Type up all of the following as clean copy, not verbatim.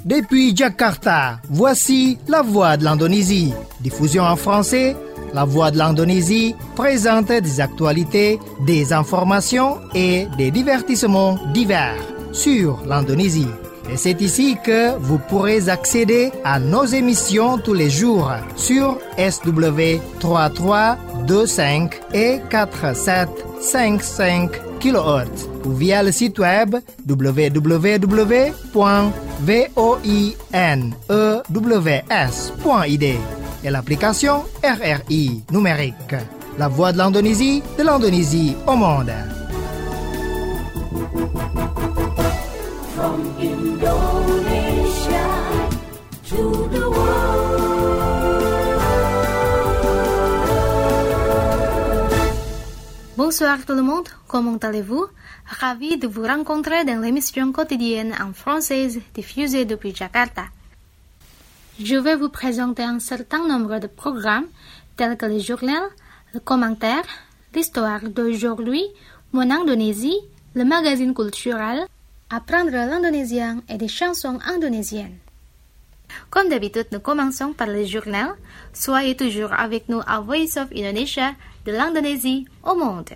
Depuis Jakarta, voici La Voix de l'Indonésie. Diffusion en français, La Voix de l'Indonésie présente des actualités, des informations et des divertissements divers sur l'Indonésie. Et c'est ici que vous pourrez accéder à nos émissions tous les jours sur SW 3325 et 4755 kHz ou via le site web www.voinews.id et l'application RRI numérique. La Voix de l'Indonésie au monde. From Indonesia to the world. Bonsoir tout le monde, comment allez-vous? Ravi de vous rencontrer dans l'émission quotidienne en française diffusée depuis Jakarta. Je vais vous présenter un certain nombre de programmes tels que le journal, le commentaire, l'histoire d'aujourd'hui, mon Indonésie, le magazine culturel, apprendre l'indonésien et des chansons indonésiennes. Comme d'habitude, nous commençons par le journal. Soyez toujours avec nous à Voice of Indonesia, de l'Indonésie au monde.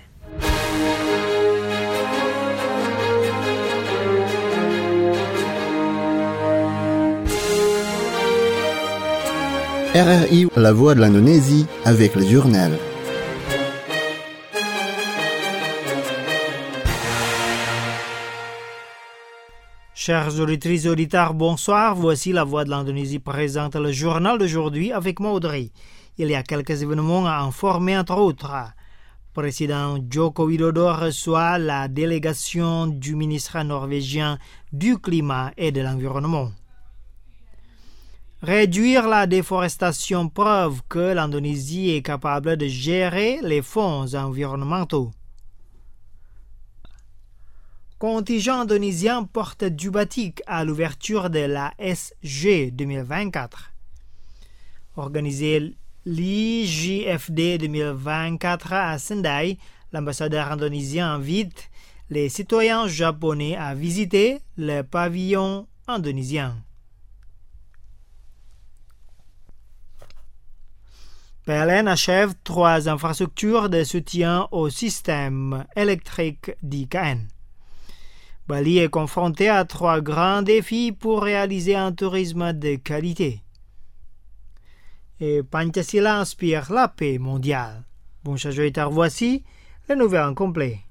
RRI, la voix de l'Indonésie, avec le journal. Chers auditrices et auditeurs, bonsoir. Voici La Voix de l'Indonésie présente le journal d'aujourd'hui avec Maudrey. Il y a quelques événements à informer, entre autres. Président Joko Widodo reçoit la délégation du ministre norvégien du Climat et de l'Environnement. Réduire la déforestation preuve que l'Indonésie est capable de gérer les fonds environnementaux. Contingent indonésien porte du batik à l'ouverture de la SG 2024. Organisé l'IJFD 2024 à Sendai, l'ambassadeur indonésien invite les citoyens japonais à visiter le pavillon indonésien. PLN achève 3 infrastructures de soutien au système électrique d'IKN. Bali est confronté à 3 grands défis pour réaliser un tourisme de qualité. Et Pancasila inspire la paix mondiale. Bon, chers auditeurs, voici les nouvelles en complet.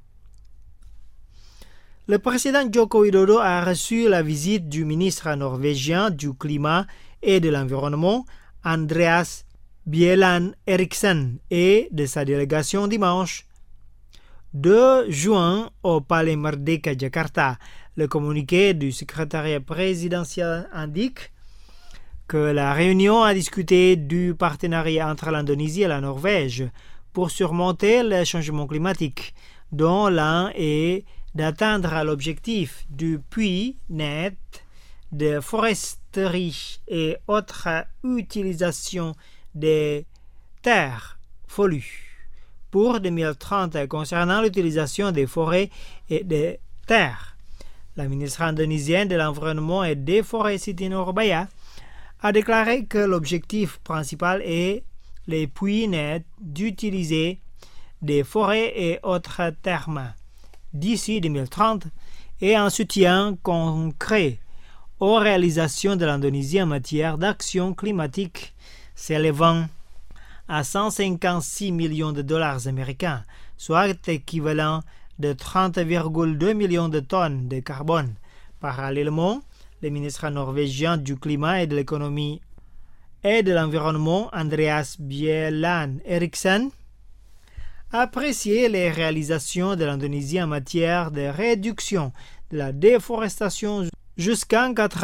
Le président Joko Widodo a reçu la visite du ministre norvégien du Climat et de l'Environnement, Andreas Bjelland Eriksen, et de sa délégation dimanche 2 juin au Palais Merdeka Jakarta. Le communiqué du secrétariat présidentiel indique que la réunion a discuté du partenariat entre l'Indonésie et la Norvège pour surmonter le changement climatique, dont l'un est d'atteindre l'objectif du puits net de foresterie et autres utilisations des terres folues pour 2030 concernant l'utilisation des forêts et des terres. La ministre indonésienne de l'Environnement et des Forêts Siti Nurbaya a déclaré que l'objectif principal est les puits nets d'utiliser des forêts et autres terres d'ici 2030 et un soutien concret aux réalisations de l'Indonésie en matière d'action climatique s'élevant à 156 millions de dollars américains, soit équivalent de 30,2 millions de tonnes de carbone. Parallèlement, le ministre norvégien du Climat et de l'Économie et de l'Environnement, Andreas Bjelland Eriksen, a apprécié les réalisations de l'Indonésie en matière de réduction de la déforestation jusqu'à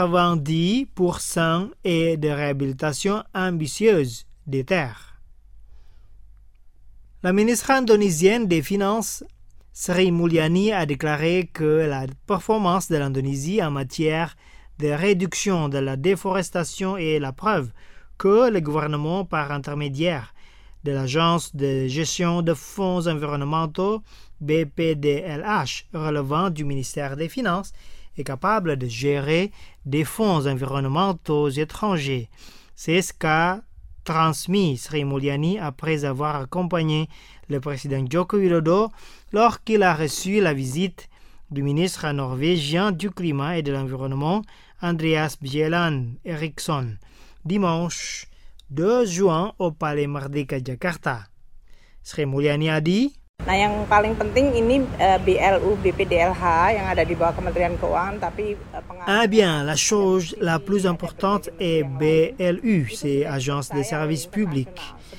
90% et de réhabilitation ambitieuse des terres. La ministre indonésienne des Finances, Sri Mulyani, a déclaré que la performance de l'Indonésie en matière de réduction de la déforestation est la preuve que le gouvernement, par intermédiaire de l'Agence de gestion de fonds environnementaux BPDLH relevant du ministère des Finances, est capable de gérer des fonds environnementaux étrangers. C'est ce qu'a transmis Sri Mulyani après avoir accompagné le président Joko Widodo lorsqu'il a reçu la visite du ministre norvégien du Climat et de l'Environnement, Andreas Bjelland Eriksson, dimanche 2 juin au Palais Merdeka Jakarta. Sri Mulyani a dit: Nah, yang paling penting ini BLU BPDLH yang ada di bawah Kementerian Keuangan, tapi Ah bien, la chose la plus importante est BLU, c'est Agence des services publics,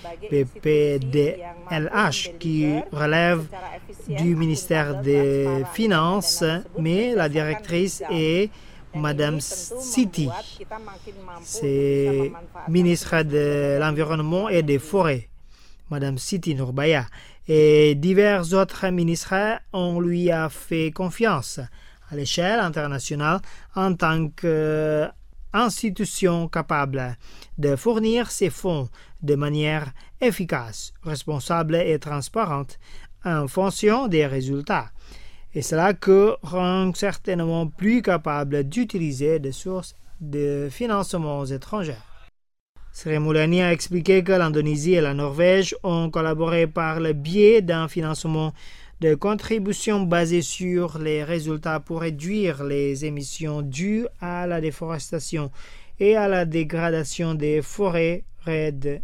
BPDLH, qui relève du ministère des Finances, mais la directrice est Madame Siti, c'est ministre de l'Environnement et des Forêts, Madame Siti Nurbaya. Et divers autres ministres, on lui a fait confiance à l'échelle internationale en tant qu'institution capable de fournir ses fonds de manière efficace, responsable et transparente en fonction des résultats. Et cela que rend certainement plus capable d'utiliser des sources de financement étrangères. Sri Mulyani a expliqué que l'Indonésie et la Norvège ont collaboré par le biais d'un financement de contributions basé sur les résultats pour réduire les émissions dues à la déforestation et à la dégradation des forêts REDD+1.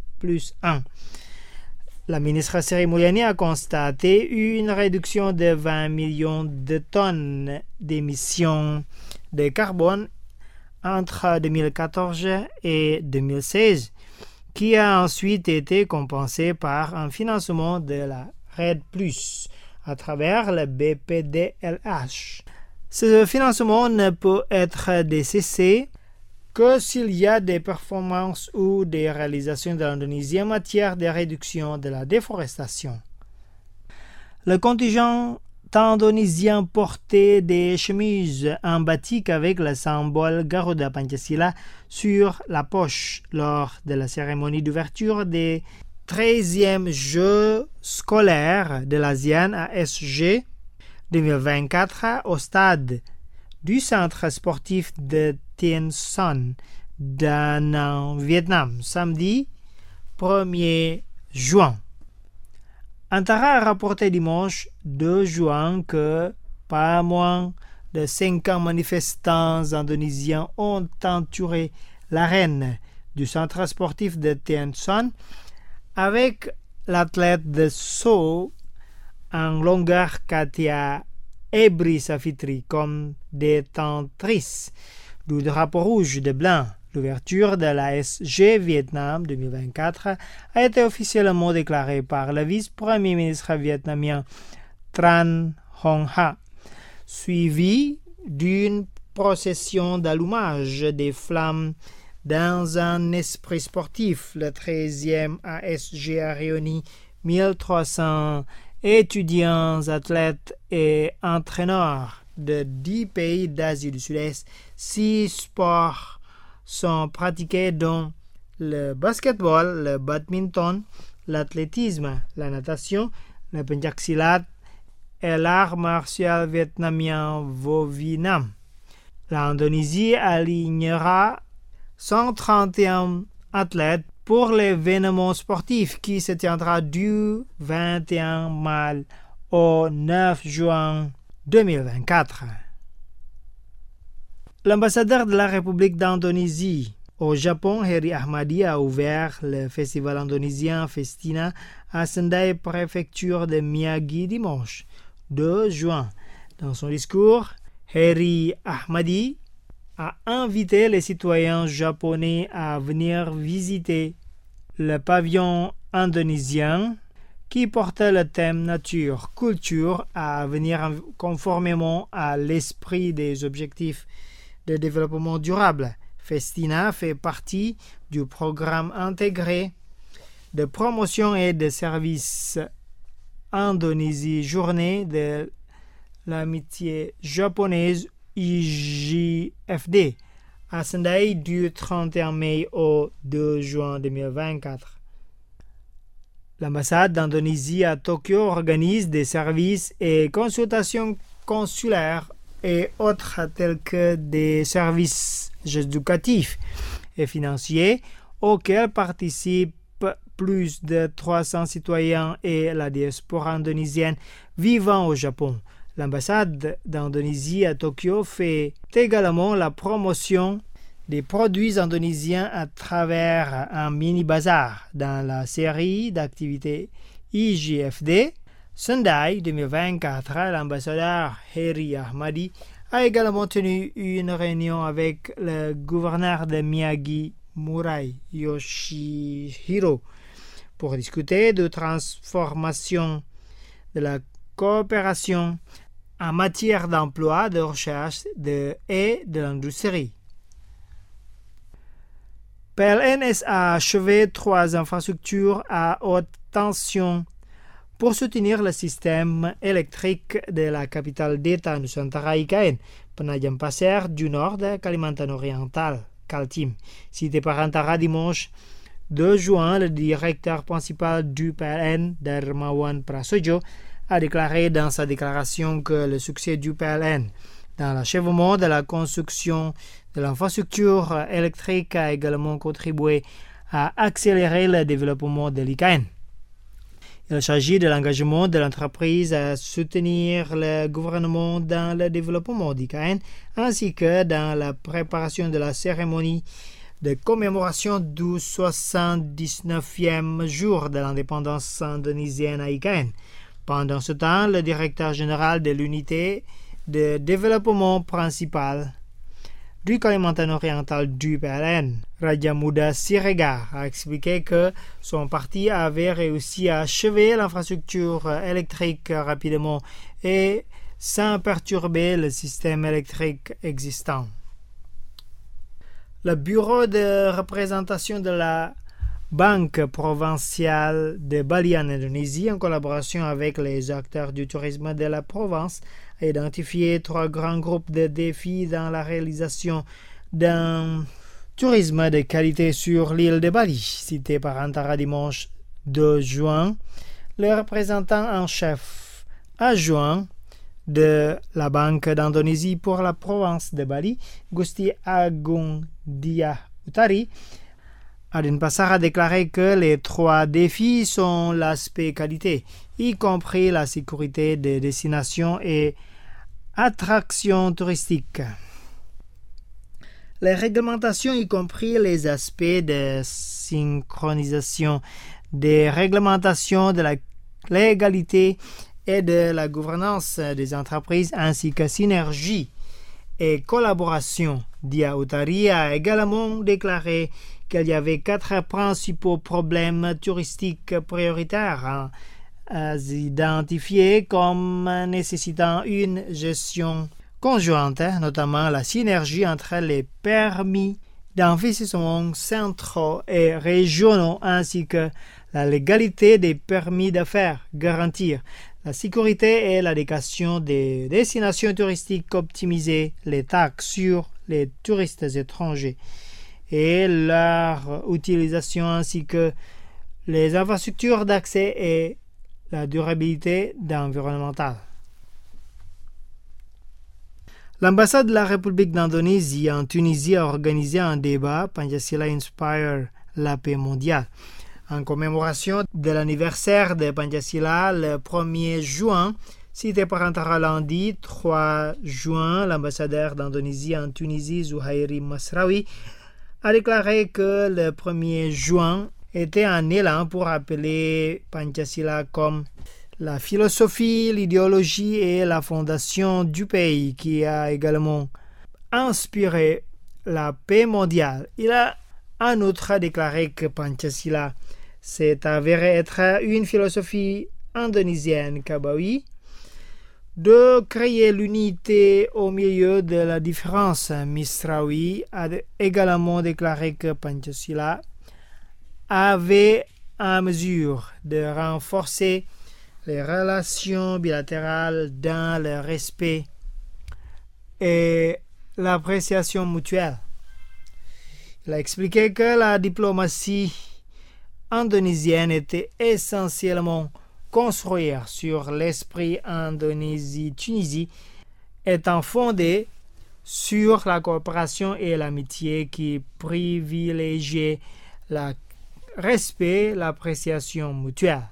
La ministre Sri Mulyani a constaté une réduction de 20 millions de tonnes d'émissions de carbone entre 2014 et 2016, qui a ensuite été compensée par un financement de la REDD+, à travers le BPDLH. Ce financement ne peut être décessé que s'il y a des performances ou des réalisations de l'Indonésie en matière de réduction de la déforestation. Le contingent indonésien portait des chemises en batik avec le symbole Garuda Pancasila sur la poche lors de la cérémonie d'ouverture des 13e Jeux scolaires de l'ASEAN ASG 2024 au stade du centre sportif de Tiên Son, Da Nang, Vietnam, samedi 1er juin. Antara a rapporté dimanche 2 juin que pas moins de 50 manifestants indonésiens ont entouré l'arène du centre sportif de Tiên Son avec l'athlète de saut en longueur Katia Ebri Safitri comme détentrice du drapeau rouge de blanc. L'ouverture de la SG Vietnam 2024 a été officiellement déclarée par le vice-premier ministre vietnamien Tran Hong Ha, suivie d'une procession d'allumage des flammes dans un esprit sportif. Le 13e ASG a réuni 1300 étudiants, athlètes et entraîneurs de 10 pays d'Asie du Sud-Est. 6 sports sont pratiqués dont le basketball, le badminton, l'athlétisme, la natation, le pencaksilat et l'art martial vietnamien Vo Vinam. L'Indonésie alignera 131 athlètes pour l'événement sportif qui se tiendra du 21 mai au 9 juin 2024. L'ambassadeur de la République d'Indonésie au Japon, Heri Ahmadi, a ouvert le festival indonésien Festina à Sendai, préfecture de Miyagi, dimanche 2 juin. Dans son discours, Heri Ahmadi a invité les citoyens japonais à venir visiter le pavillon indonésien qui portait le thème nature, culture, à venir conformément à l'esprit des objectifs de développement durable. Festina fait partie du programme intégré de promotion et de services Indonésie, journée de l'amitié japonaise IJFD à Sendai du 31 mai au 2 juin 2024. L'ambassade d'Indonésie à Tokyo organise des services et consultations consulaires et autres tels que des services éducatifs et financiers auxquels participent plus de 300 citoyens et la diaspora indonésienne vivant au Japon. L'ambassade d'Indonésie à Tokyo fait également la promotion des produits indonésiens à travers un mini-bazar dans la série d'activités IJFD. Sendai 2024, l'ambassadeur Heri Ahmadi a également tenu une réunion avec le gouverneur de Miyagi, Murai Yoshihiro, pour discuter de transformation de la coopération en matière d'emploi, de recherche et de l'industrie. PLN a achevé 3 infrastructures à haute tension pour soutenir le système électrique de la capitale d'État Nusantara IKN, Penajam Pasir du nord de Kalimantan Oriental, Kaltim. Cité par Antara dimanche 2 juin, le directeur principal du PLN, Darmawan Prasojo, a déclaré dans sa déclaration que le succès du PLN dans l'achèvement de la construction de l'infrastructure électrique a également contribué à accélérer le développement de l'IKN. Il s'agit de l'engagement de l'entreprise à soutenir le gouvernement dans le développement d'IKN ainsi que dans la préparation de la cérémonie de commémoration du 79e jour de l'indépendance indonésienne à IKN. Pendant ce temps, le directeur général de l'unité de développement principal du Kalimantan Oriental du PLN, Raja Muda Siregar, a expliqué que son parti avait réussi à achever l'infrastructure électrique rapidement et sans perturber le système électrique existant. Le bureau de représentation de la Banque provinciale de Bali en Indonésie, en collaboration avec les acteurs du tourisme de la province, a identifié 3 grands groupes de défis dans la réalisation d'un tourisme de qualité sur l'île de Bali. Cité par Antara dimanche 2 juin, le représentant en chef adjoint de la Banque d'Indonésie pour la province de Bali, Gusti Agung Diah Utari, Adin Pasar a déclaré que les 3 défis sont l'aspect qualité, y compris la sécurité des destinations et attractions touristiques. Les réglementations, y compris les aspects de synchronisation des réglementations de la légalité et de la gouvernance des entreprises, ainsi que synergie et collaboration. Dia Utari a également déclaré qu'il y avait 4 principaux problèmes touristiques prioritaires à identifier comme nécessitant une gestion conjointe, notamment la synergie entre les permis d'investissement centraux et régionaux ainsi que la légalité des permis d'affaires, garantir la sécurité et l'éducation des destinations touristiques, optimiser les taxes sur les touristes étrangers et leur utilisation ainsi que les infrastructures d'accès et la durabilité environnementale. L'ambassade de la République d'Indonésie en Tunisie a organisé un débat Pancasila Inspire la paix mondiale en commémoration de l'anniversaire de Pancasila le 1er juin. Cité par Antara lundi 3 juin, l'ambassadeur d'Indonésie en Tunisie, Zuhairi Masraoui, a déclaré que le 1er juin était un élan pour appeler Pancasila comme la philosophie, l'idéologie et la fondation du pays qui a également inspiré la paix mondiale. Il a en outre déclaré que Pancasila s'est avéré être une philosophie indonésienne kabawi de créer l'unité au milieu de la différence. Misraoui a également déclaré que Pancasila avait à mesure de renforcer les relations bilatérales dans le respect et l'appréciation mutuelle. Il a expliqué que la diplomatie indonésienne était essentiellement construire sur l'esprit Indonésie-Tunisie étant fondée sur la coopération et l'amitié qui privilégient le respect, l'appréciation mutuelle.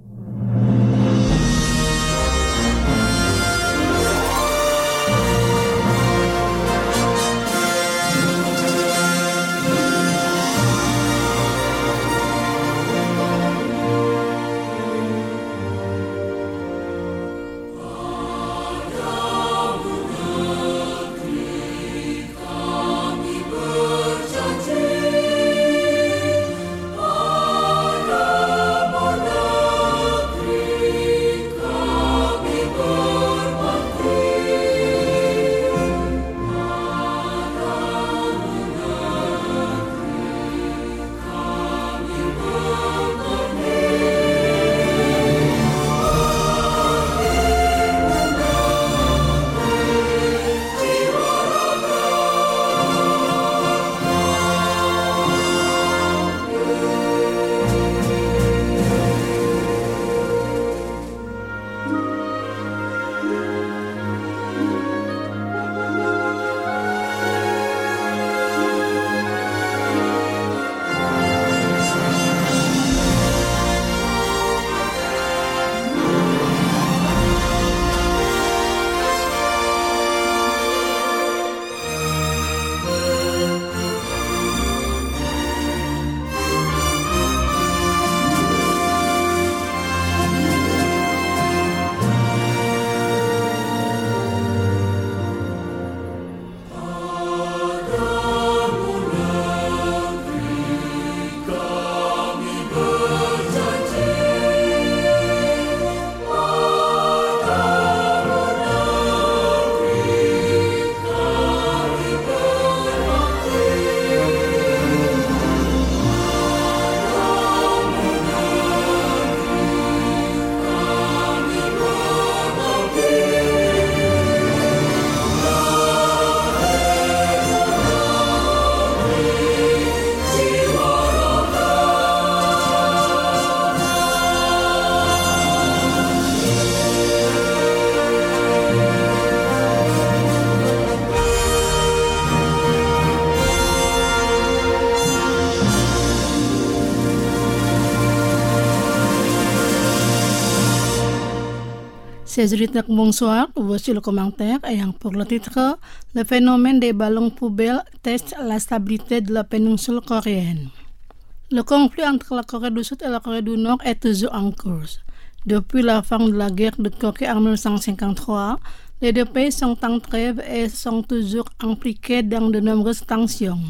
Chers auditeurs, bonsoir. Voici le commentaire ayant pour le titre Le phénomène des ballons poubelles teste la stabilité de la péninsule coréenne. Le conflit entre la Corée du Sud et la Corée du Nord est toujours en cours. Depuis la fin de la guerre de Corée en 1953, les deux pays sont en trêve et sont toujours impliqués dans de nombreuses tensions.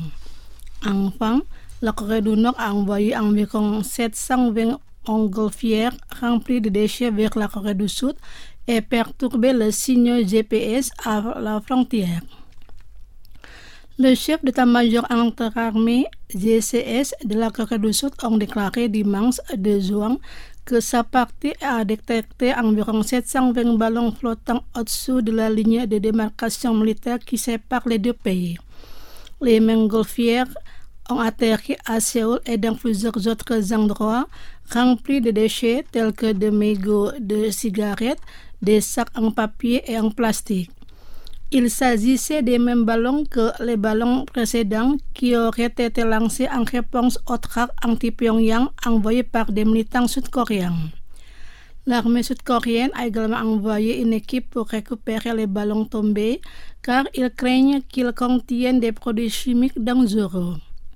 Enfin, la Corée du Nord a envoyé environ 720 montgolfières remplies de déchets vers la Corée du Sud et perturbé le signal GPS à la frontière. Le chef d'état-major interarmée GCS de la Corée du Sud a déclaré dimanche 2 juin que sa partie a détecté environ 720 ballons flottants au-dessous de la ligne de démarcation militaire qui sépare les deux pays. Les montgolfières ont atterri à Séoul et dans plusieurs autres endroits remplis de déchets tels que des mégots de cigarettes, des sacs en papier et en plastique. Il s'agissait des mêmes ballons que les ballons précédents qui auraient été lancés en réponse aux traques anti-Pyongyang envoyées par des militants sud-coréens. L'armée sud-coréenne a également envoyé une équipe pour récupérer les ballons tombés car ils craignent qu'ils contiennent des produits chimiques dangereux.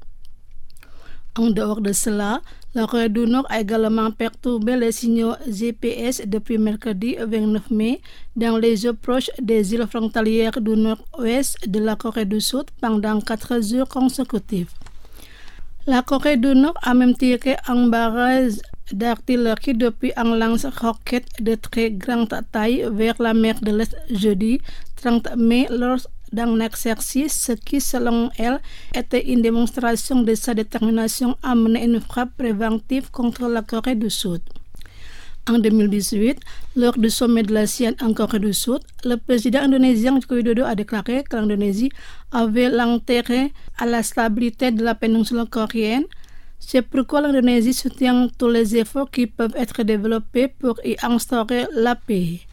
En dehors de cela, la Corée du Nord a également perturbé les signaux GPS depuis mercredi 29 mai dans les eaux proches des îles frontalières du nord-ouest de la Corée du Sud pendant 4 jours consécutifs. La Corée du Nord a même tiré un barrage d'artillerie depuis un lance-roquettes de très grande taille vers la mer de l'Est jeudi 30 mai lors d'un exercice, ce qui, selon elle, était une démonstration de sa détermination à mener une frappe préventive contre la Corée du Sud. En 2018, lors du sommet de l'ASEAN en Corée du Sud, le président indonésien Joko Widodo a déclaré que l'Indonésie avait l'intérêt à la stabilité de la péninsule coréenne. C'est pourquoi l'Indonésie soutient tous les efforts qui peuvent être développés pour y instaurer la paix.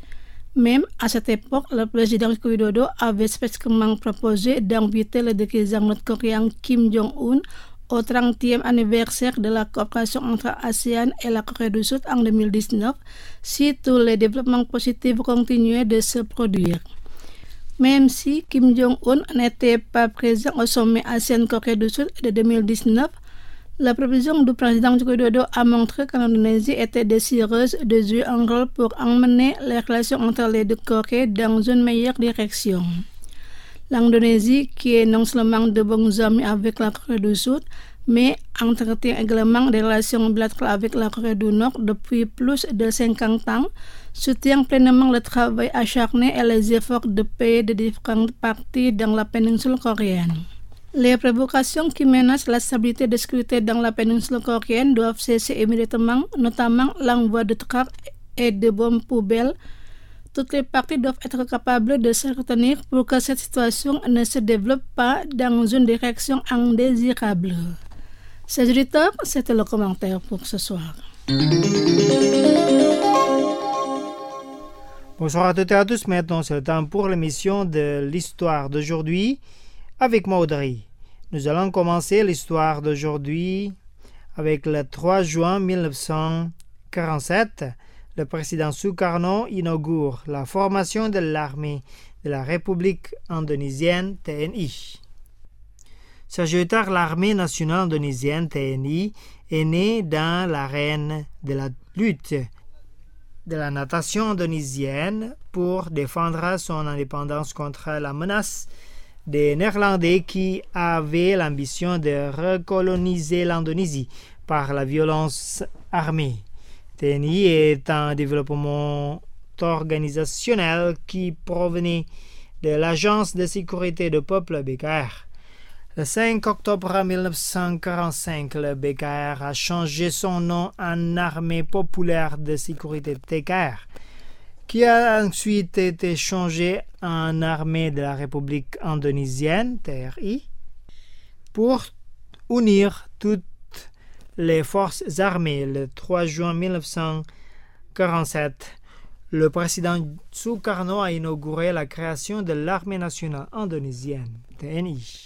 Même à cette époque, le président Widodo avait spécifiquement proposé d'inviter le dirigeant nord-coréen Kim Jong-un au 30e anniversaire de la coopération entre ASEAN et la Corée du Sud en 2019 si tous les développements positifs continuaient de se produire. Même si Kim Jong-un n'était pas présent au sommet ASEAN-Corée du Sud de 2019, la prévision du président Widodo a montré que l'Indonésie était désireuse de jouer un rôle pour emmener les relations entre les deux Corées dans une meilleure direction. L'Indonésie, qui est non seulement de bons amis avec la Corée du Sud, mais entretient également des relations bilatérales avec la Corée du Nord depuis plus de 50 ans, soutient pleinement le travail acharné et les efforts de paix de différentes parties dans la péninsule coréenne. Les provocations qui menacent la stabilité et la sécurité dans la péninsule coréenne doivent cesser immédiatement, notamment l'envoi de traques et de bombes poubelles. Toutes les parties doivent être capables de se retenir pour que cette situation ne se développe pas dans une direction indésirable. Chers auditeurs, c'était le commentaire pour ce soir. Bonsoir à toutes et à tous. Maintenant, c'est le temps pour l'émission de l'histoire d'aujourd'hui avec Maudry. Nous allons commencer l'histoire d'aujourd'hui avec le 3 juin 1947. Le président Sukarno inaugure la formation de l'armée de la République indonésienne TNI. Sagitaire, l'armée nationale indonésienne TNI est née dans l'arène de la lutte de la nation indonésienne pour défendre son indépendance contre la menace des Néerlandais qui avaient l'ambition de recoloniser l'Indonésie par la violence armée. TNI est un développement organisationnel qui provenait de l'Agence de sécurité du peuple BKR. Le 5 octobre 1945, le BKR a changé son nom en Armée populaire de sécurité TKR, qui a ensuite été changé en Armée de la République indonésienne, TRI, pour unir toutes les forces armées. Le 3 juin 1947, le président Sukarno a inauguré la création de l'Armée nationale indonésienne, TNI.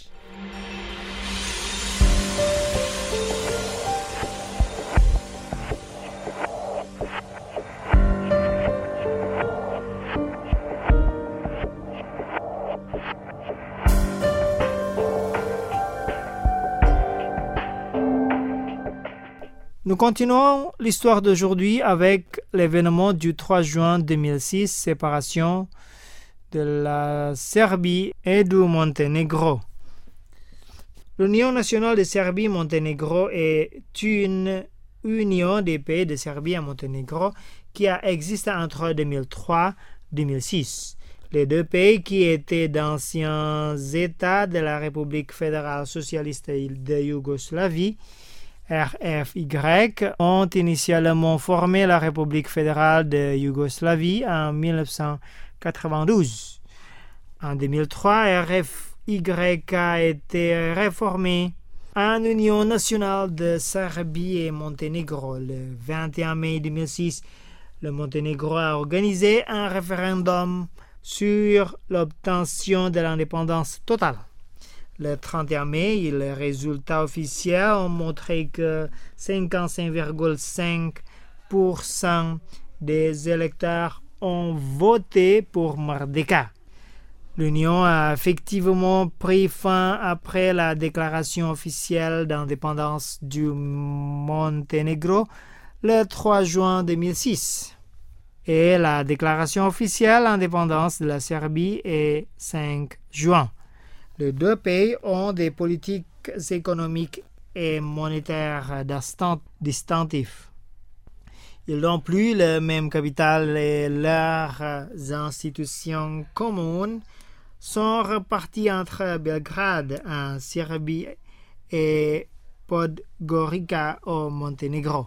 Nous continuons l'histoire d'aujourd'hui avec l'événement du 3 juin 2006, séparation de la Serbie et du Monténégro. L'Union nationale de Serbie-Monténégro est une union des pays de Serbie et Monténégro qui a existé entre 2003 et 2006. Les deux pays qui étaient d'anciens États de la République fédérale socialiste de Yougoslavie, RFY, ont initialement formé la République fédérale de Yougoslavie en 1992. En 2003, RFY a été réformé en Union nationale de Serbie et Monténégro. Le 21 mai 2006, le Monténégro a organisé un référendum sur l'obtention de l'indépendance totale. Le 31 mai, les résultats officiels ont montré que 55,5% des électeurs ont voté pour Merdeka. L'Union a effectivement pris fin après la déclaration officielle d'indépendance du Monténégro le 3 juin 2006 et la déclaration officielle d'indépendance de la Serbie le 5 juin. Les deux pays ont des politiques économiques et monétaires distinctives. Ils n'ont plus le même capital et leurs institutions communes sont reparties entre Belgrade en Serbie et Podgorica au Monténégro.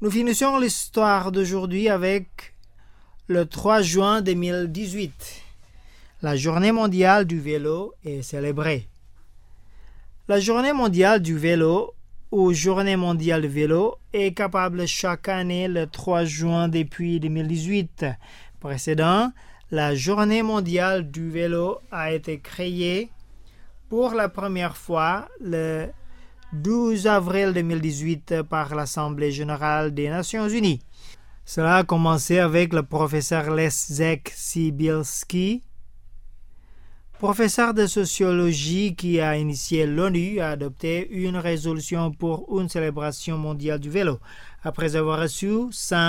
Nous finissons l'histoire d'aujourd'hui avec le 3 juin 2018. La journée mondiale du vélo est célébrée. La journée mondiale du vélo ou journée mondiale du vélo est capable chaque année le 3 juin depuis 2018. Précédent, la journée mondiale du vélo a été créée pour la première fois le 12 avril 2018 par l'Assemblée générale des Nations unies. Cela a commencé avec le professeur Leszek Sibilski, professeur de sociologie qui a initié l'ONU à adopter une résolution pour une célébration mondiale du vélo. Après avoir reçu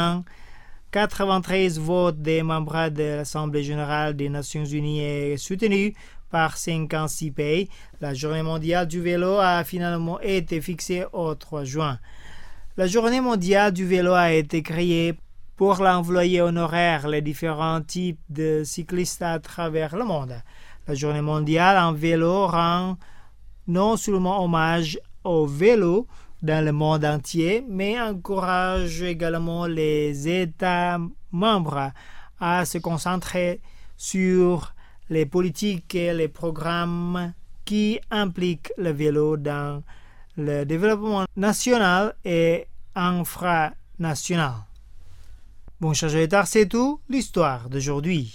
193 votes des membres de l'Assemblée générale des Nations unies et soutenu par 56 pays, la journée mondiale du vélo a finalement été fixée au 3 juin. La journée mondiale du vélo a été créée pour l'envoyer honoraire les différents types de cyclistes à travers le monde. La journée mondiale en vélo rend non seulement hommage au vélo dans le monde entier, mais encourage également les États membres à se concentrer sur les politiques et les programmes qui impliquent le vélo dans le développement national et infranational. Bon, chers auditeurs, c'est tout l'histoire d'aujourd'hui.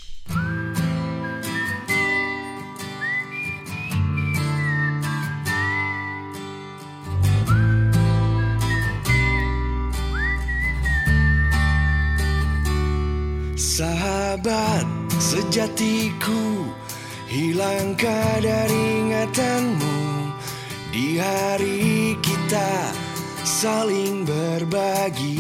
Sahabat sejatiku, hilang kadar ingatanmu di hari kita saling berbagi.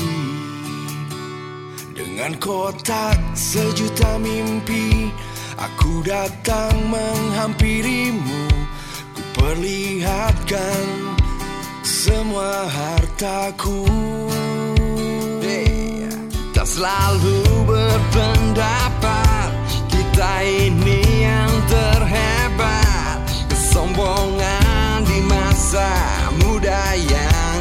Dengan kotak sejuta mimpi, aku datang menghampirimu. Ku perlihatkan semua hartaku. Kita selalu berpendapat kita ini yang terhebat. Kesombongan di masa muda yang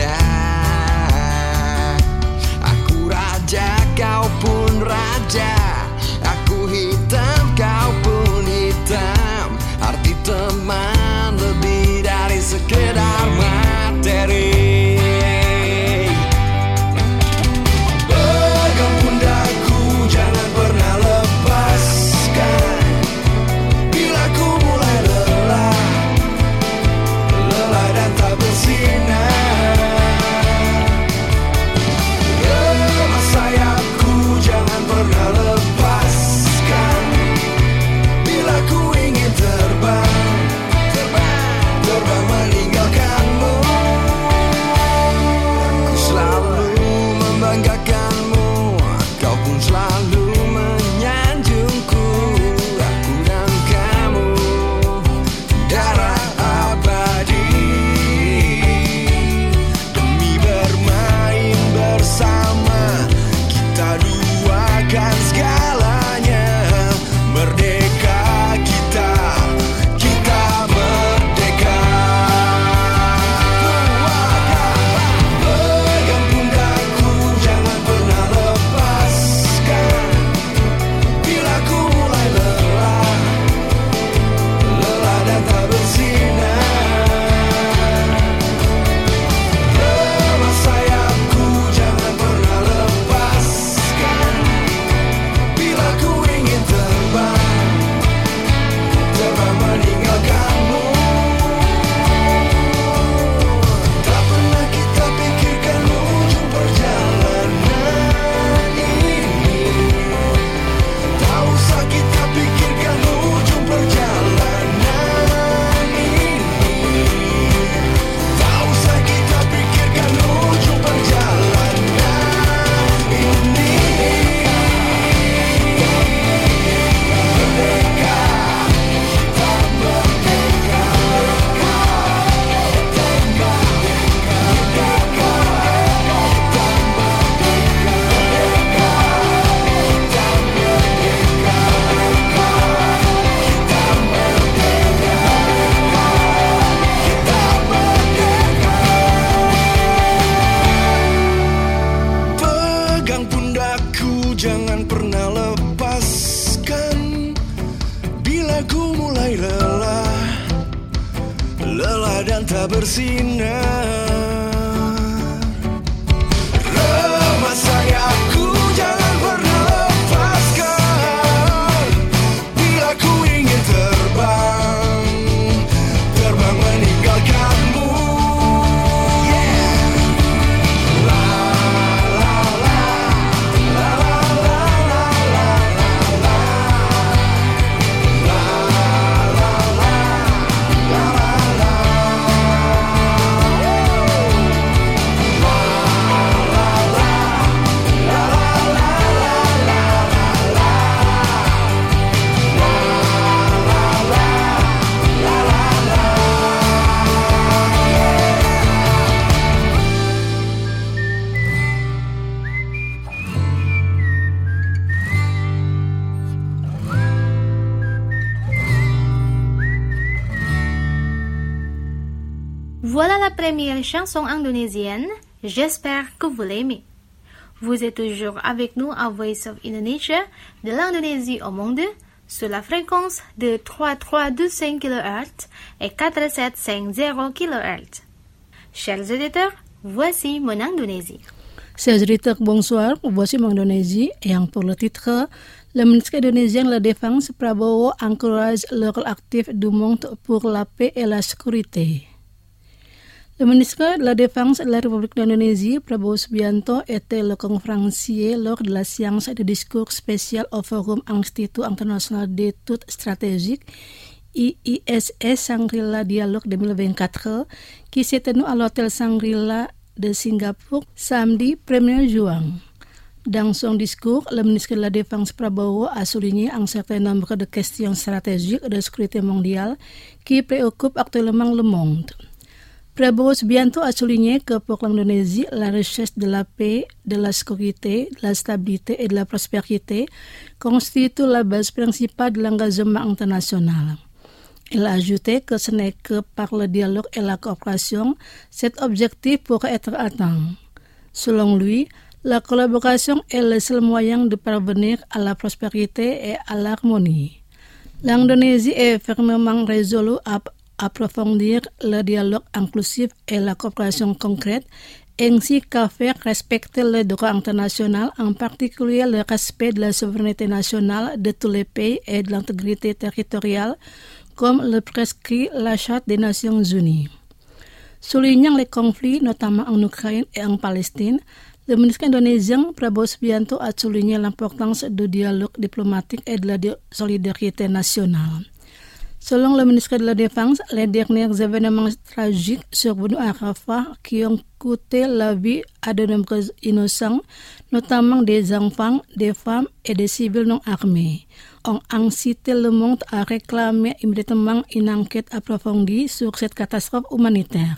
indah. Aku raja, kau pun raja. Aku hitam, kau pun hitam. Arti teman lebih dari sekedar materi. Bila ku mulai lelah bersinar. Lemah sayapku jangan pernah lepaskan. Bila ku ingin terbang, terbang meninggalkanmu. Voilà la première chanson indonésienne. J'espère que vous l'aimez. Vous êtes toujours avec nous à Voice of Indonesia, de l'Indonésie au monde, sur la fréquence de 3325 kHz et 4750 kHz. Chers auditeurs, voici mon Indonésie. Chers auditeurs, bonsoir. Voici mon Indonésie et pour le titre, le ministre indonésien de la Défense Prabowo encourage le rôle actif du monde pour la paix et la sécurité. Le ministre de la Défense de la République d'Indonésie, Prabowo Subianto, était le conférencier lors de la séance de discours spécial au Forum Institut International d'Études Stratégiques, IISS Shangri-La Dialogue 2024, qui s'est tenu à l'hôtel Shangri-La de Singapour samedi 1er juin. Dans son discours, le ministre de la Défense Prabowo a souligné un certain nombre de questions stratégiques de sécurité mondiale qui préoccupent actuellement le monde. Prabowo Subianto a souligné que pour l'Indonésie, la recherche de la paix, de la sécurité, de la stabilité et de la prospérité constitue la base principale de l'engagement international. Il a ajouté que ce n'est que par le dialogue et la coopération cet objectif pourrait être atteint. Selon lui, la collaboration est le seul moyen de parvenir à la prospérité et à l'harmonie. L'Indonésie est fermement résolue à approfondir le dialogue inclusif et la coopération concrète, ainsi qu'à faire respecter le droit international, en particulier le respect de la souveraineté nationale de tous les pays et de l'intégrité territoriale, comme le prescrit la Charte des Nations Unies. Soulignant les conflits, notamment en Ukraine et en Palestine, le ministre indonésien Prabowo Subianto a souligné l'importance du dialogue diplomatique et de la solidarité nationale. Selon le ministre de la Défense, les derniers événements tragiques survenus à Rafah qui ont coûté la vie à de nombreux innocents, notamment des enfants, des femmes et des civils non armés, ont incité le monde à réclamer immédiatement une enquête approfondie sur cette catastrophe humanitaire.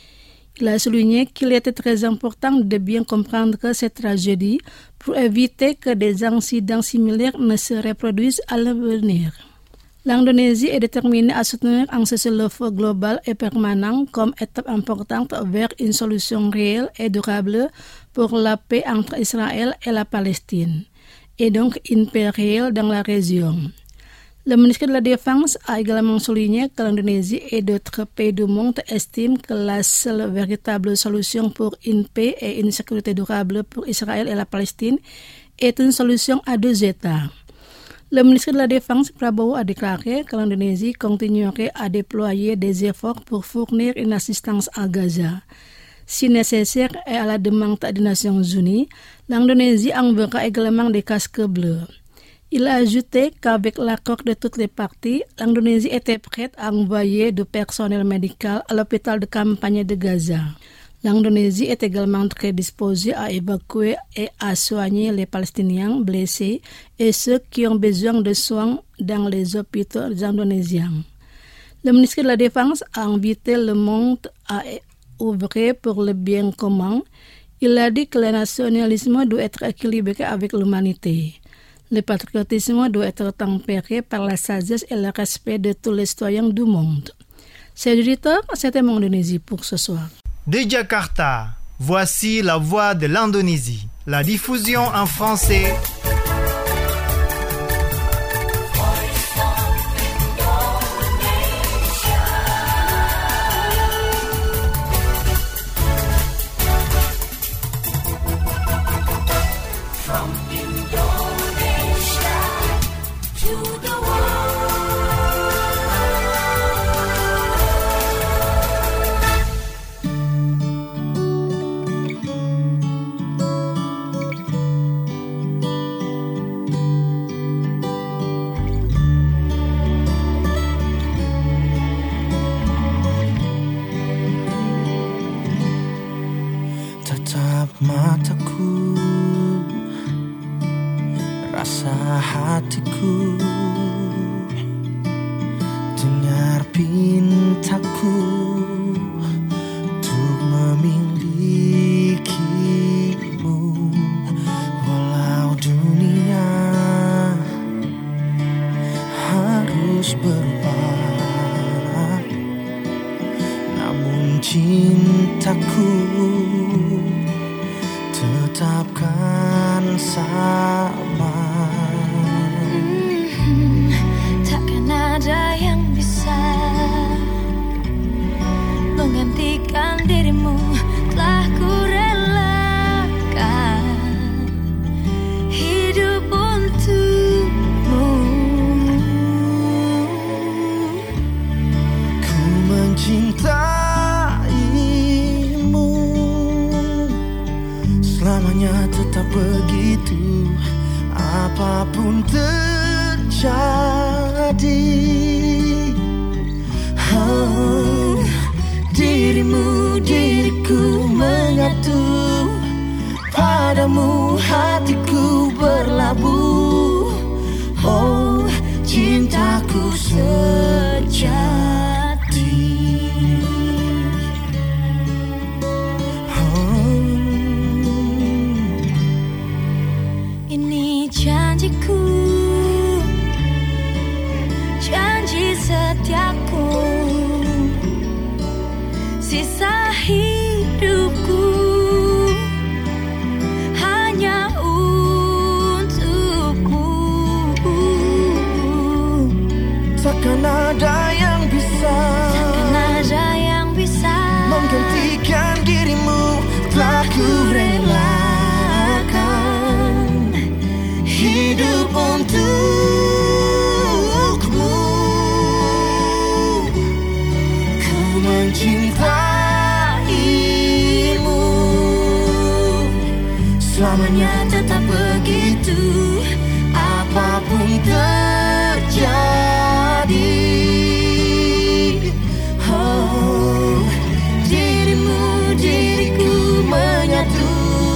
Il a souligné qu'il était très important de bien comprendre cette tragédie pour éviter que des incidents similaires ne se reproduisent à l'avenir. L'Indonésie est déterminée à soutenir un cessez-le-feu global et permanent comme étape importante vers une solution réelle et durable pour la paix entre Israël et la Palestine, et donc une paix réelle dans la région. Le ministre de la Défense a également souligné que l'Indonésie et d'autres pays du monde estiment que la seule véritable solution pour une paix et une sécurité durable pour Israël et la Palestine est une solution à deux États. Le ministre de la Défense, Prabowo, a déclaré que l'Indonésie continuerait à déployer des efforts pour fournir une assistance à Gaza. Si nécessaire et à la demande des Nations Unies, l'Indonésie enverra également des casques bleus. Il a ajouté qu'avec l'accord de toutes les parties, l'Indonésie était prête à envoyer du personnel médical à l'hôpital de campagne de Gaza. L'Indonésie est également très disposée à évacuer et à soigner les Palestiniens blessés et ceux qui ont besoin de soins dans les hôpitaux indonésiens. Le ministre de la Défense a invité le monde à œuvrer pour le bien commun. Il a dit que le nationalisme doit être équilibré avec l'humanité. Le patriotisme doit être tempéré par la sagesse et le respect de tous les citoyens du monde. Chers auditeurs, c'était mon Indonésie pour ce soir. De Jakarta, voici la voix de l'Indonésie. La diffusion en français. tatap mataku, rasa hatiku, dengar pintaku untuk memilikimu. Walau dunia harus berubah, namun cintaku tetapkan sama. Takkan ada yang bisa menggantikan dirimu, telah ku relakan hidup untukmu. Ku mencintaimu, selamanya tetap begitu, apapun terjadi. Oh, dirimu, diriku menyatu, padamu hatiku berlabuh. Oh, cintaku sejati. Oh, Ini janjiku, janji setiaku, sisa hidupku hanya untukmu. takkan ada yang bisa menggantikan dirimu, telah ku relakan hidup untukmu. Ku mencintaimu, selamanya tetap begitu, apapun terjadi. Oh, dirimu, diriku menyatu,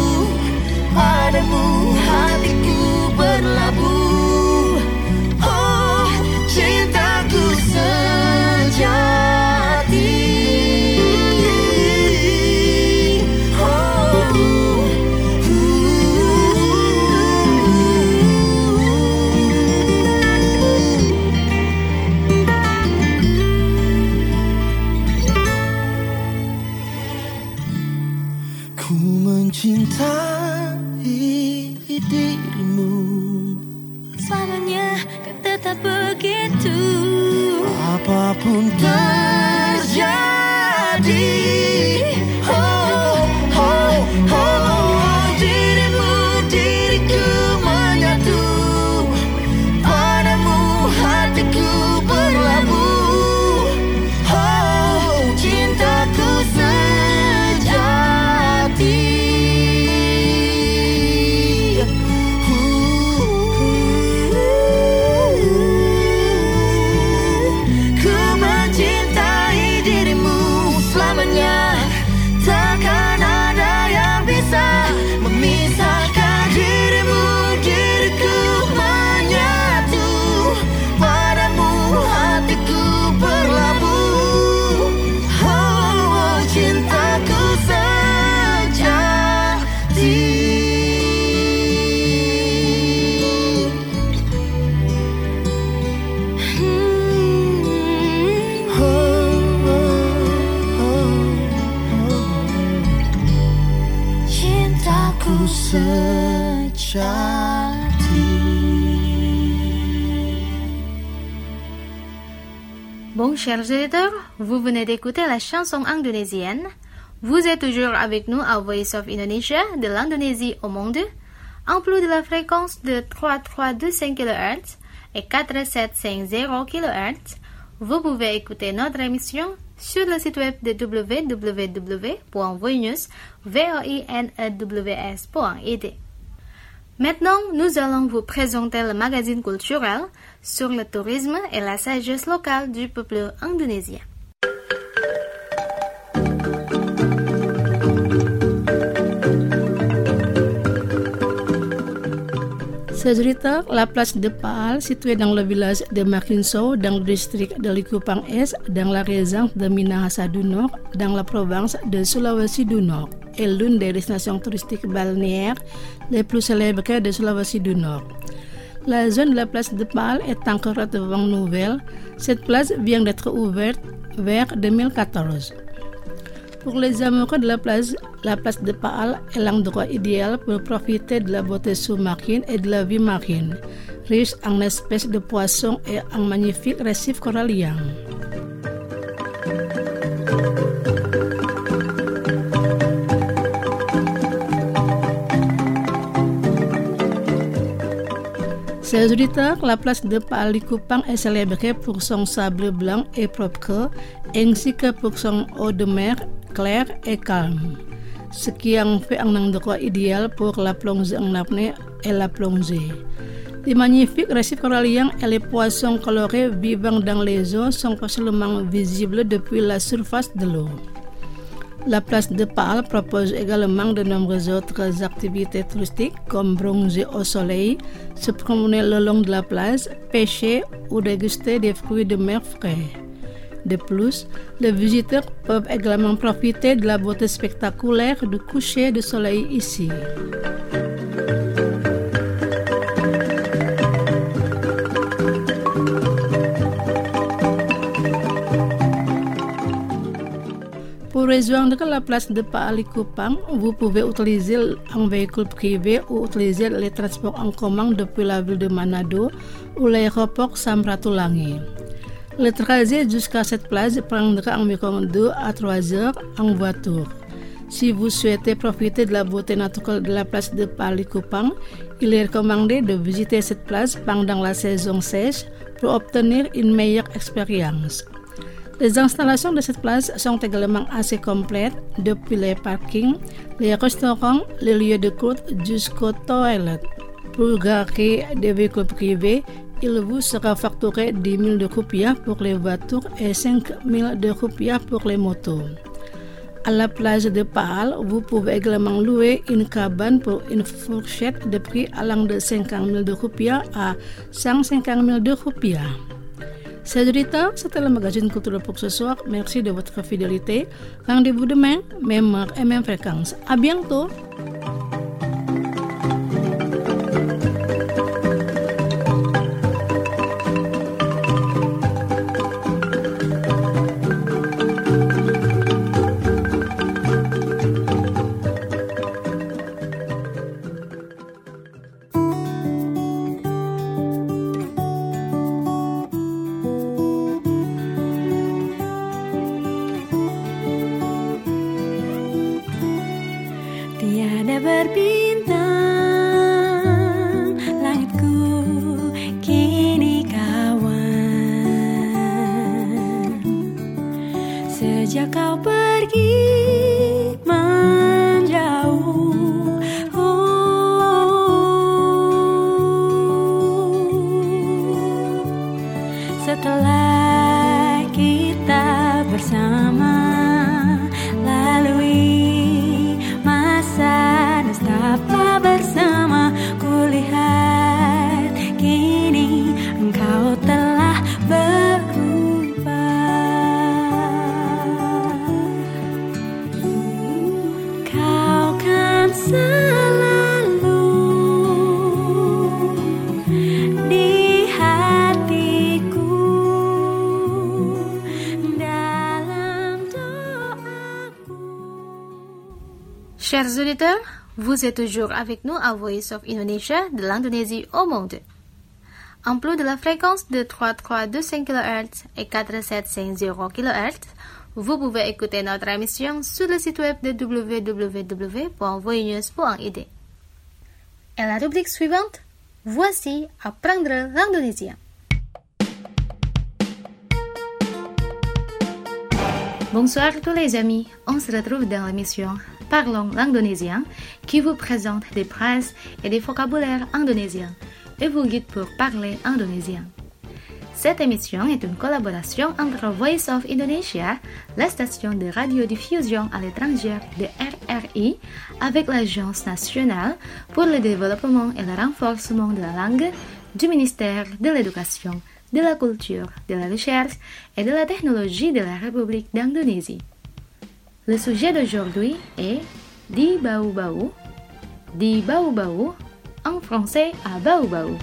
padamu hatiku berlabuh. Oh, cintaku sejati. Ku mencintai dirimu, Selamanya kan tetap begitu, apapun terjadi. Oh, oh, oh, dirimu, diriku menyatu, padamu hatiku berlabuh. Oh, cintaku sejati. Ku mencintai dirimu, selamanya takkan ada yang bisa memisahkan dirimu, diriku menyatu, padamu hatiku berlabuh. Oh, cintaku sejati. Cintaku sejati. Bon, chers auditeurs, vous venez d'écouter la chanson indonésienne. Vous êtes toujours avec nous à Voice of Indonesia, de l'Indonésie au monde, en plus de la fréquence de 3325 kHz et 4750 kHz. Vous pouvez écouter notre émission sur le site web de www.voinews.id. Maintenant, nous allons vous présenter le magazine culturel sur le tourisme et la sagesse locale du peuple indonésien. Sejuta, la place de Paal, située dans le village de Makinso, dans le district de Likupang Est, dans la région de Minahasa du Nord, dans la province de Sulawesi du Nord, est l'une des destinations touristiques balnéaires les plus célèbres de Sulawesi du Nord. La zone de la place de Paal est encore relativement nouvelle. Cette place vient d'être ouverte vers 2014. Pour les amoureux de la place de Paal est l'endroit idéal pour profiter de la beauté sous-marine et de la vie marine, riche en espèces de poissons et en magnifiques récifs coralliens. Chers auditeurs, la place de Paal Likupang est célébrée pour son sable blanc et propre, ainsi que pour son eau de mer claire et calme, ce qui en fait un endroit idéal pour la plongée en apnée et la plongée. Les magnifiques récifs coralliens et les poissons colorés vivant dans les eaux sont facilement visibles depuis la surface de l'eau. La place de Paal propose également de nombreuses autres activités touristiques comme bronzer au soleil, se promener le long de la plage, pêcher ou déguster des fruits de mer frais. De plus, les visiteurs peuvent également profiter de la beauté spectaculaire du coucher de soleil ici. Pour rejoindre la place de Paal Likupang, vous pouvez utiliser un véhicule privé ou utiliser les transports en commun depuis la ville de Manado ou l'aéroport Samratulangi. Le trajet jusqu'à cette plage prendra environ 2 à 3 heures en voiture. Si vous souhaitez profiter de la beauté naturelle de la place de Paal Likupang, il est recommandé de visiter cette plage pendant la saison sèche pour obtenir une meilleure expérience. Les installations de cette plage sont également assez complètes, depuis les parkings, les restaurants, les lieux de culte jusqu'aux toilettes. Pour garer des véhicules privés, il vous sera facturé 10 000 de rupiah pour les voitures et 5 000 de rupiah pour les motos. À la plage de Paal, vous pouvez également louer une cabane pour une fourchette de prix allant de 50 000 de rupiah à 150 000 de rupiah. Chers auditeurs, c'était le magazine culturel pour ce soir. Merci de votre fidélité. Rendez-vous demain, même heure et même fréquence. À bientôt. Tiada berbintang, langitku kini kawan. Sejak kau pergi menjauh, setelah kita bersama nestapa bersama, kulihat kini engkau telah berubah. Kau kan selalu di hatiku, dalam doaku. Chers auditeurs, vous êtes toujours avec nous à Voice of Indonesia de l'Indonésie au monde. En plus de la fréquence de 3325 kHz et 4750 kHz, vous pouvez écouter notre émission sur le site web de www.voinews.id. Et la rubrique suivante, voici Apprendre l'indonésien. Bonsoir tous les amis, on se retrouve dans l'émission Parlons l'indonésien qui vous présente des phrases et des vocabulaires indonésiens et vous guide pour parler indonésien. Cette émission est une collaboration entre Voice of Indonesia, la station de radiodiffusion à l'étranger de RRI, avec l'Agence nationale pour le développement et le renforcement de la langue du ministère de l'Éducation, de la Culture, de la Recherche et de la Technologie de la République d'Indonésie. Le sujet d'aujourd'hui est Di Bau-Bau, en français à Bau-Bau.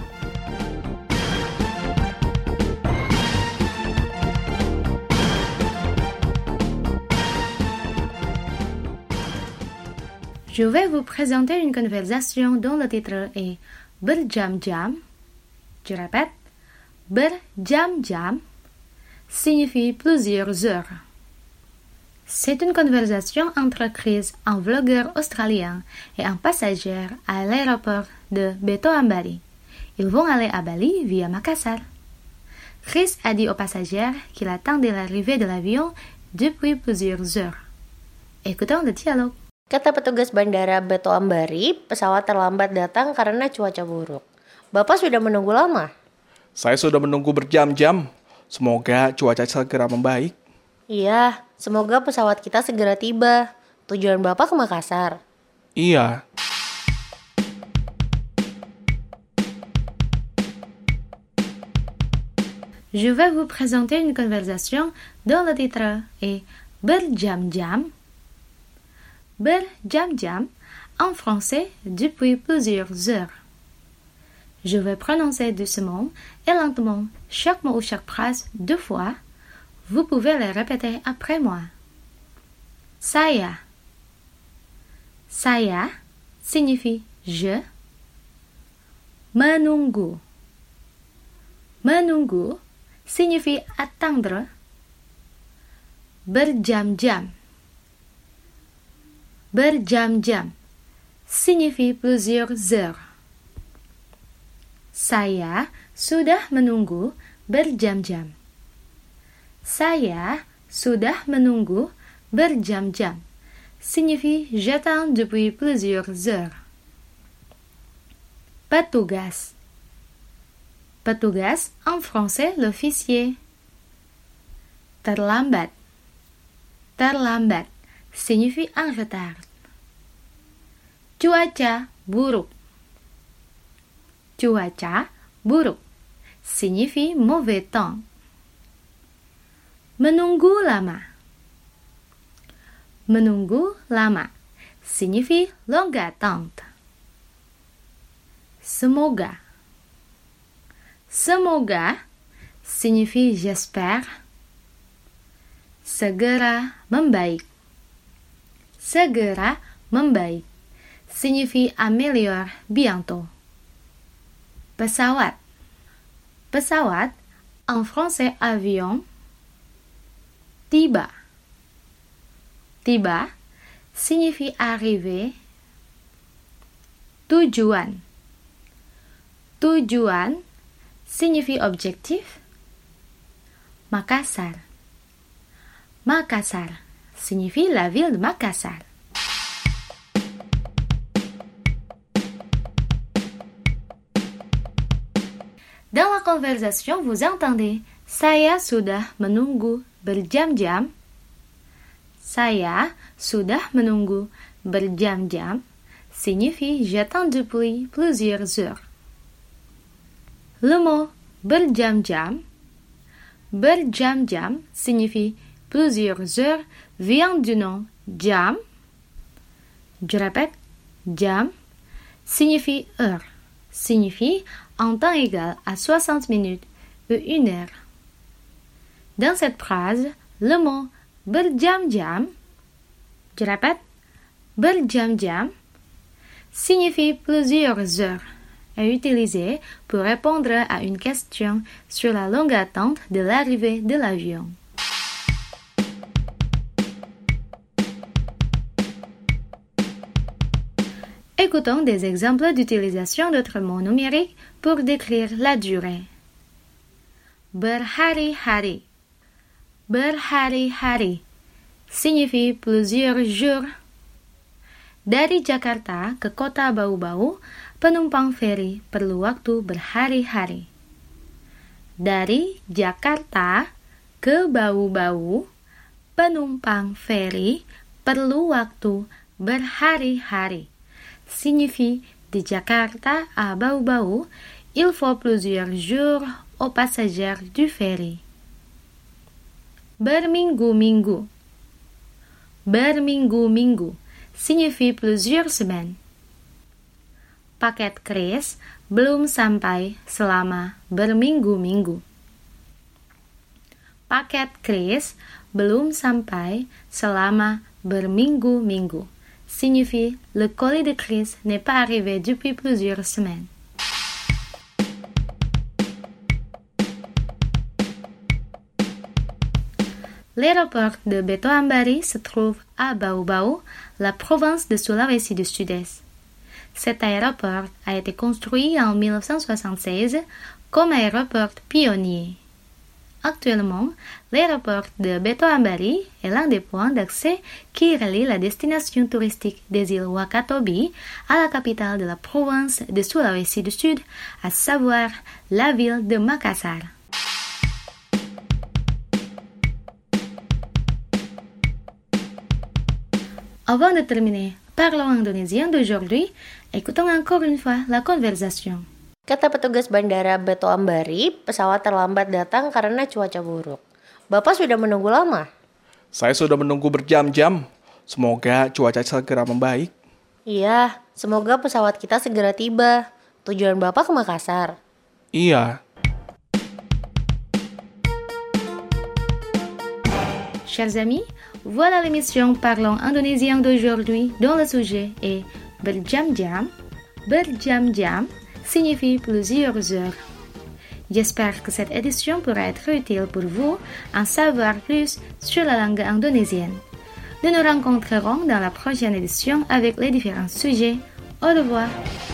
Je vais vous présenter une conversation dont le titre est Berjam-jam. Je répète, Berjam-jam signifie plusieurs heures. C'est une conversation entre Chris, un vlogueur australien, et un passager à l'aéroport de Beto Ambari. Ils vont aller à Bali via Makassar. Chris a dit au passager qu'il attendait l'arrivée de l'avion depuis plusieurs heures. Écoutons le dialogue. Kata petugas bandara Beto Ambari, pesawat terlambat datang karena cuaca buruk. Bapak sudah menunggu lama? Saya sudah menunggu berjam-jam. Semoga cuaca segera membaik. Iya, semoga pesawat kita segera tiba. Tujuan Bapak ke Makassar? Iya. Je vais vous présenter une conversation dont le titre est Berjam-jam. Berjam-jam, en français, depuis plusieurs heures. Je vais prononcer doucement et lentement chaque mot ou chaque phrase 2 fois. Vous pouvez les répéter après moi. Saya. Saya signifie je. Menunggu. Menunggu signifie attendre. Berjam-jam. Berjam-jam signifie plusieurs heures. Saya sudah menunggu berjam-jam. Saya sudah menunggu berjam-jam signifie j'attends depuis plusieurs heures. Petugas. Petugas en français l'officier. Terlambat. Terlambat signifie en retard. Cuaca buruk. Cuaca buruk signifie mauvais temps. Menunggu lama. Menunggu lama signifie longue attente. Semoga. Semoga signifie j'espère. Segera membaik. Segera membaik signifie améliore bientôt. Pesawat. Pesawat, en français avion. Tiba. Tiba signifie arriver. Tujuan. Tujuan signifie objectif. Makassar. Makassar signifie la ville de Makassar. Dans la conversation, vous entendez saya sudah menunggu berjam-jam. Saya sudah menunggu berjam-jam signifie j'attends depuis plusieurs heures. Le mot berjam-jam signifie plusieurs heures vient du nom jam. Je répète, jam signifie heure, signifie en temps égal à 60 minutes ou 1 heure. Dans cette phrase, le mot berjam-jam, je répète, berjam-jam signifie plusieurs heures et utilisé pour répondre à une question sur la longue attente de l'arrivée de l'avion. Écoutons des exemples d'utilisation d'autres mots numériques pour décrire la durée. Berhari-hari. Berhari-hari signifie plusieurs jours. Dari Jakarta ke kota Bau-Bau, penumpang feri perlu waktu berhari-hari. Dari Jakarta ke Bau-Bau, penumpang feri perlu waktu berhari-hari. Signifie de Jakarta à Bau-Bau, il faut plusieurs jours aux passagers du ferry. Berminggu-minggu. Berminggu-minggu signifie plusieurs semaines. Paket kris belum sampai selama berminggu-minggu. Paket kris belum sampai selama berminggu-minggu. Signifie le colis de Chris n'est pas arrivé depuis plusieurs semaines. L'aéroport de Beto Ambari se trouve à Bau-Bau, la province de Sulawesi du Sud-Est. Cet aéroport a été construit en 1976 comme aéroport pionnier. Actuellement, l'aéroport de Beto Ambari est l'un des points d'accès qui relie la destination touristique des îles Wakatobi à la capitale de la province de Sulawesi du Sud, à savoir la ville de Makassar. Avant de terminer, parlons indonésien d'aujourd'hui. Écoutons encore une fois la conversation. Kata petugas bandara Beto Ambari, pesawat terlambat datang karena cuaca buruk. Bapak sudah menunggu lama? Saya sudah menunggu berjam-jam. Semoga cuaca segera membaik. Iya, semoga pesawat kita segera tiba. Tujuan Bapak ke Makassar? Iya. Chers amis, voilà l'émission Parlons indonésien d'aujourd'hui dont le sujet est berjam-jam. Berjam-jam signifie plusieurs heures. J'espère que cette édition pourra être utile pour vous en savoir plus sur la langue indonésienne. Nous nous rencontrerons dans la prochaine édition avec les différents sujets. Au revoir.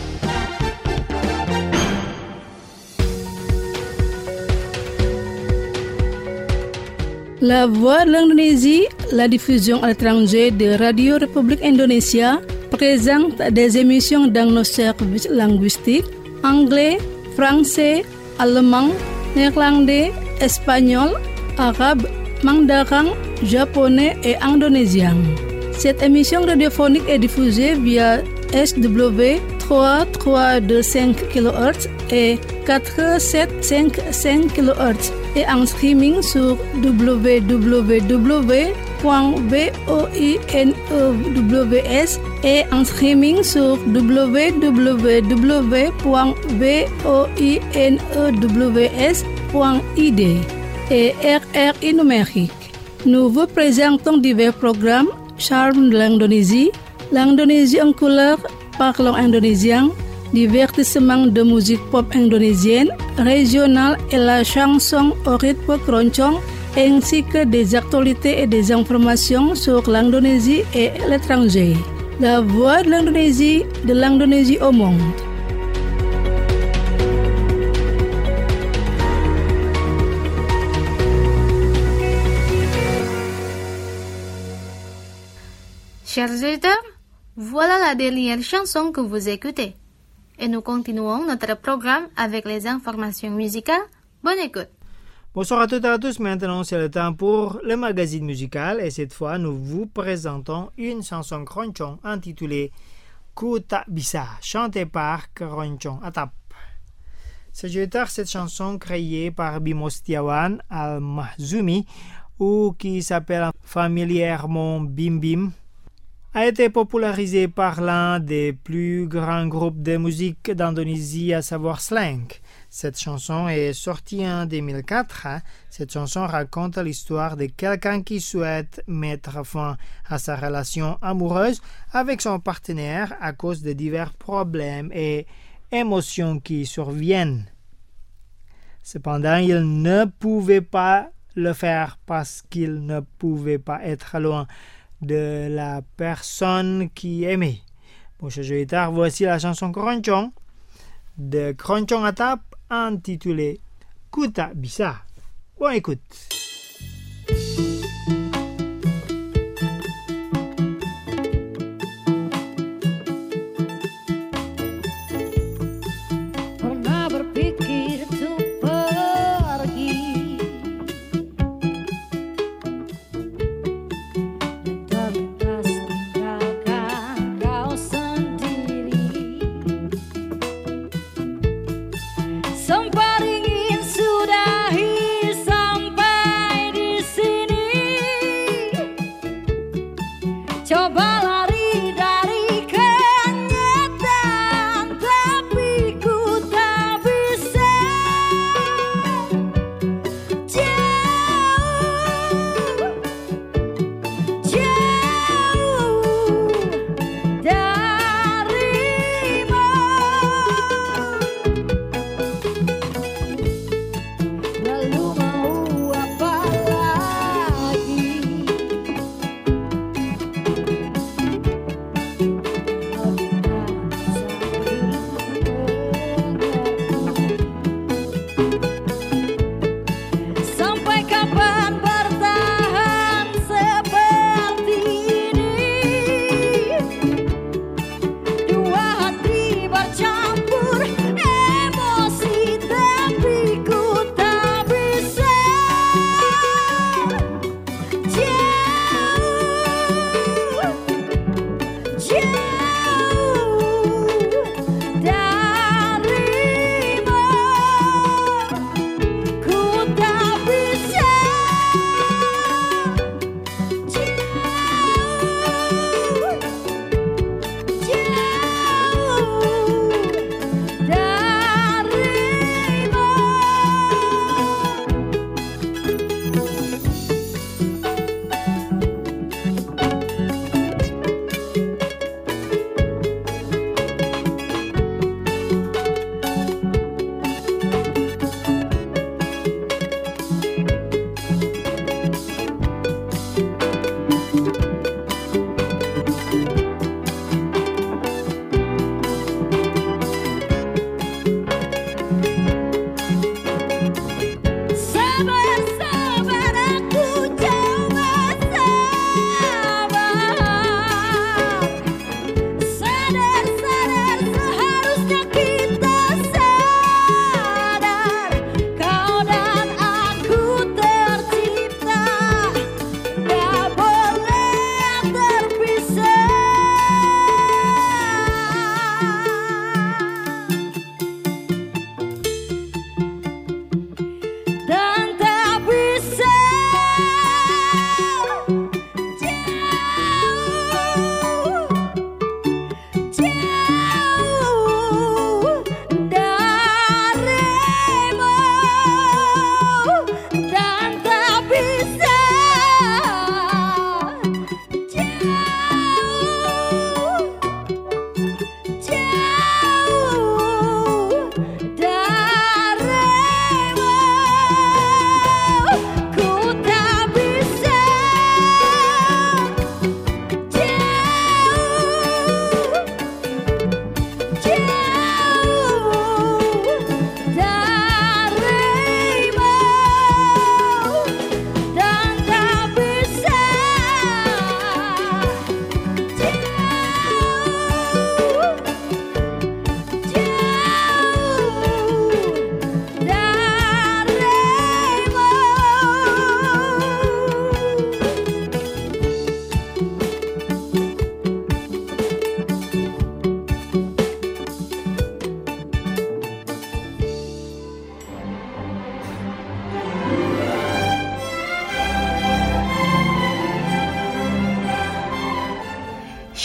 La Voix de l'Indonésie, la diffusion à l'étranger de Radio République Indonésia, présente des émissions dans nos services linguistiques anglais, français, allemand, néerlandais, espagnol, arabe, mandarin, japonais et indonésien. Cette émission radiophonique est diffusée via SW 3325 kHz et 4755 kHz et en streaming sur www.voinews et en streaming sur www.voinews.id et RRI numérique. Nous vous présentons divers programmes, Charme de l'Indonésie, l'Indonésie en couleur, Parlons indonésien, divertissement de musique pop indonésienne, régionale et la chanson au rythme keroncong, ainsi que des actualités et des informations sur l'Indonésie et l'étranger. La voix de l'Indonésie au monde. Chers auditeurs, voilà la dernière chanson que vous écoutez. Et nous continuons notre programme avec les informations musicales. Bonne écoute. Bonsoir à toutes et à tous. Maintenant, c'est le temps pour le magazine musical. Et cette fois, nous vous présentons une chanson keroncong intitulée Ku Tak Bisa, chantée par Keroncong Atap. C'est cette chanson créée par Bimo Setiawan Al-Mahzumi, ou qui s'appelle familièrement Bim Bim, a été popularisée par l'un des plus grands groupes de musique d'Indonésie, à savoir Slank. Cette chanson est sortie en 2004. Cette chanson raconte l'histoire de quelqu'un qui souhaite mettre fin à sa relation amoureuse avec son partenaire à cause de divers problèmes et émotions qui surviennent. Cependant, il ne pouvait pas le faire parce qu'il ne pouvait pas être loin de la personne qui aimait. Bon, chers auditeurs, voici la chanson keroncong de Keroncong Atap intitulée Ku Tak Bisa. Bon, écoute. Pernah berpikir untuk pergi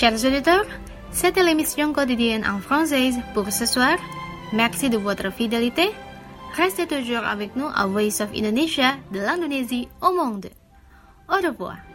Chers auditeurs, c'était l'émission quotidienne en française pour ce soir. Merci de votre fidélité. Restez toujours avec nous à Voice of Indonesia de l'Indonésie au monde. Au revoir.